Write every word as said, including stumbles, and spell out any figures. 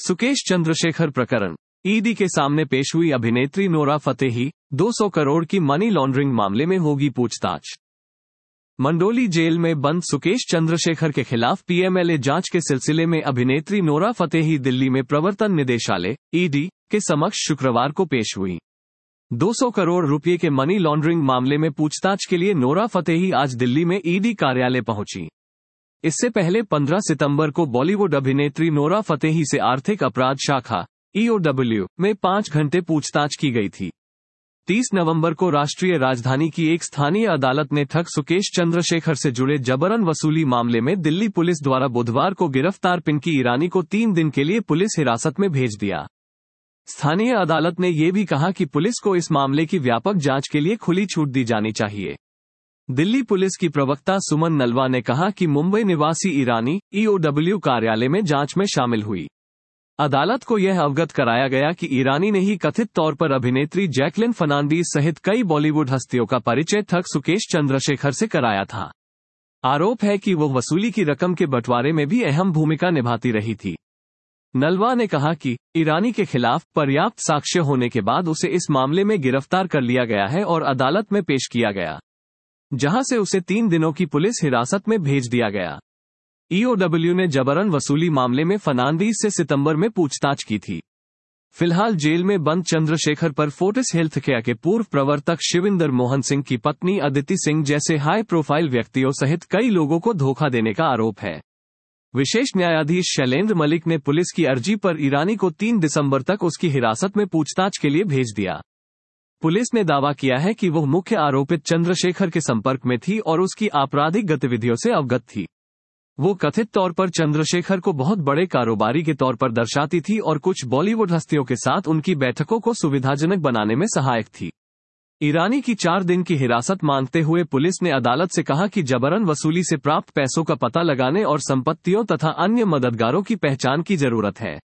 सुकेश चंद्रशेखर प्रकरण। ईडी के सामने पेश हुई अभिनेत्री नोरा फतेही, दो सौ करोड़ की मनी लॉन्ड्रिंग मामले में होगी पूछताछ। मंडोली जेल में बंद सुकेश चंद्रशेखर के खिलाफ पीएमएलए जांच के सिलसिले में अभिनेत्री नोरा फतेही दिल्ली में प्रवर्तन निदेशालय ईडी के समक्ष शुक्रवार को पेश हुई। दो सौ करोड़ रुपए के मनी लॉन्ड्रिंग मामले में पूछताछ के लिए नोरा फतेही आज दिल्ली में ईडी कार्यालय पहुंची। इससे पहले पंद्रह सितंबर को बॉलीवुड अभिनेत्री नोरा फतेही से आर्थिक अपराध शाखा ईओडब्ल्यू में पाँच घंटे पूछताछ की गई थी। तीस नवंबर को राष्ट्रीय राजधानी की एक स्थानीय अदालत ने ठग सुकेश चंद्रशेखर से जुड़े जबरन वसूली मामले में दिल्ली पुलिस द्वारा बुधवार को गिरफ्तार पिंकी ईरानी को तीन दिन के लिए पुलिस हिरासत में भेज दिया। स्थानीय अदालत ने यह भी कहा कि पुलिस को इस मामले की व्यापक जांच के लिए खुली छूट दी जानी चाहिए। दिल्ली पुलिस की प्रवक्ता सुमन नलवा ने कहा कि मुंबई निवासी ईरानी ईओडब्ल्यू कार्यालय में जांच में शामिल हुई। अदालत को यह अवगत कराया गया कि ईरानी ने ही कथित तौर पर अभिनेत्री जैकलिन फर्नांडीज सहित कई बॉलीवुड हस्तियों का परिचय ठग सुकेश चंद्रशेखर से कराया था। आरोप है कि वो वसूली की रकम के बंटवारे में भी अहम भूमिका निभाती रही थी। नलवा ने कहा कि ईरानी के खिलाफ पर्याप्त साक्ष्य होने के बाद उसे इस मामले में गिरफ्तार कर लिया गया है और अदालत में पेश किया गया, जहां से उसे तीन दिनों की पुलिस हिरासत में भेज दिया गया। ईओडब्ल्यू ने जबरन वसूली मामले में फर्नांडीज से सितंबर में पूछताछ की थी। फिलहाल जेल में बंद चंद्रशेखर पर फोर्टिस हेल्थकेयर के पूर्व प्रवर्तक शिविंदर मोहन सिंह की पत्नी अदिति सिंह जैसे हाई प्रोफाइल व्यक्तियों सहित कई लोगों को धोखा देने का आरोप है। विशेष न्यायाधीश शैलेंद्र मलिक ने पुलिस की अर्जी पर ईरानी को तीन दिसंबर तक उसकी हिरासत में पूछताछ के लिए भेज दिया। पुलिस ने दावा किया है कि वह मुख्य आरोपित चंद्रशेखर के संपर्क में थी और उसकी आपराधिक गतिविधियों से अवगत थी। वो कथित तौर पर चंद्रशेखर को बहुत बड़े कारोबारी के तौर पर दर्शाती थी और कुछ बॉलीवुड हस्तियों के साथ उनकी बैठकों को सुविधाजनक बनाने में सहायक थी। ईरानी की चार दिन की हिरासत मांगते हुए पुलिस ने अदालत से कहा कि जबरन वसूली से प्राप्त पैसों का पता लगाने और संपत्तियों तथा अन्य मददगारों की पहचान की जरूरत है।